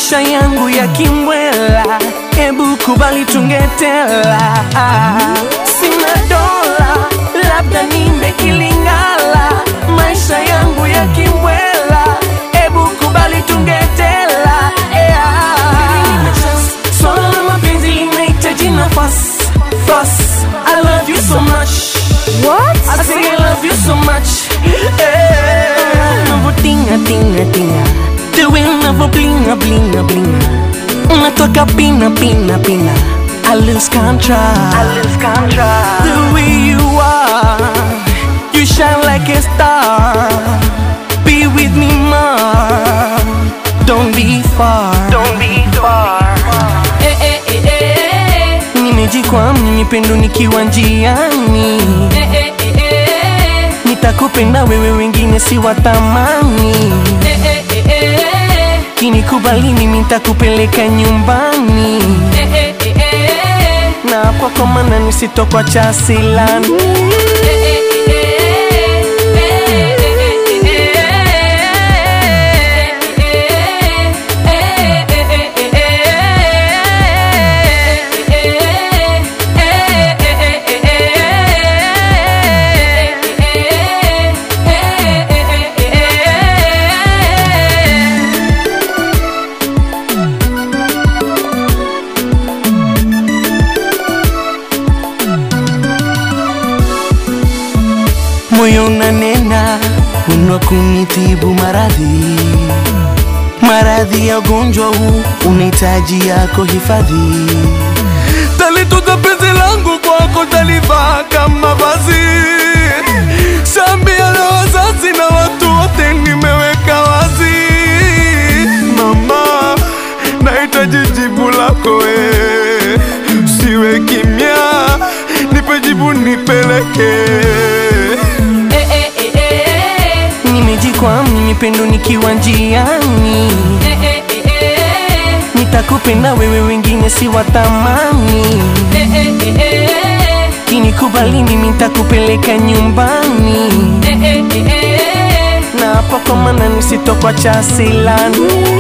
maisha yangu ya kimwela, hebu kubali tungetela. Sina dola, labda nimekilingala, maisha yangu ya kimwela, hebu kubali tungetela. Swala la mapenzi linahitaji nafasi. I love you so much. What? I say I love you so much. Tinga tinga tinga, the wind never blinga blinga blinga. Unatoka pina pina pina, I lose control. The way you are, you shine like a star. Be with me more, don't be far. Nimejikwam nimependo nikiwa njiani. Nitakupenda wewe, wengine si watamani. Kinikubali mimi nitakupeleka nyumbani. Na kwa maana nisitokwa chasilani. Moyo unanena, unakunitibu maradhi ya ugonjwa huu, unahitaji yako hifadhi. Talituza penzi langu kwako, talivaa kama vazi. Shambia na wazazi na watu wote nimeweka wazi. Mama, nahitaji jibu lako usiwe kimya, nipe jibu nipeleke. Nimejikwam nimependo nikiwa njiani. Nitakupenda wewe, wengine si watamani. Kinikubali mimi nitakupeleka nyumbani. Na hapa kwa maana nisitokwa chasilani.